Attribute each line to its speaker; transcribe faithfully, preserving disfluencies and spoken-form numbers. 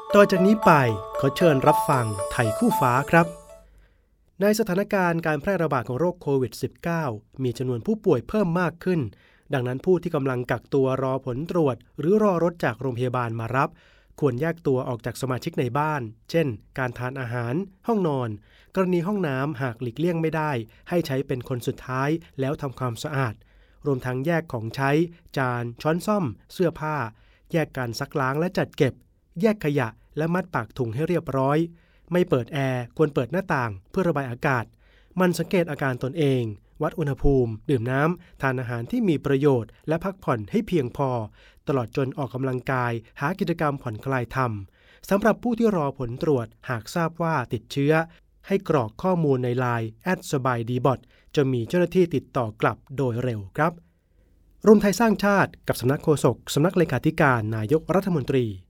Speaker 1: ต่อจากนี้ไปขอเชิญรับฟังไทยคู่ฟ้าครับในสถานการณ์การแพร่ระบาดของโรคโควิด สิบเก้า มีจำนวนผู้ป่วยเพิ่มมากขึ้นดังนั้นผู้ที่กำลังกักตัวรอผลตรวจหรือรอรถจากโรงพยาบาลมารับควรแยกตัวออกจากสมาชิกในบ้านเช่นการทานอาหารห้องนอนกรณีห้องน้ำหากหลีกเลี่ยงไม่ได้ให้ใช้เป็นคนสุดท้ายแล้วทำความสะอาดรวมทั้งแยกของใช้จานช้อนส้อมเสื้อผ้าแยกการซักล้างและจัดเก็บแยกขยะและมัดปากถุงให้เรียบร้อยไม่เปิดแอร์ควรเปิดหน้าต่างเพื่อระบายอากาศมันสังเกตอาการตนเองวัดอุณหภูมิดื่มน้ำทานอาหารที่มีประโยชน์และพักผ่อนให้เพียงพอตลอดจนออกกำลังกายหากิจกรรมผ่อนคลายทำสำหรับผู้ที่รอผลตรวจหากทราบว่าติดเชื้อให้กรอกข้อมูลใน ไลน์ แอท สบายดีบอท จะมีเจ้าหน้าที่ติดต่อกลับโดยเร็วครับรวมไทยสร้างชาติกับสำนักโฆษกสำนักเลขาธิการนายกรัฐมนตรี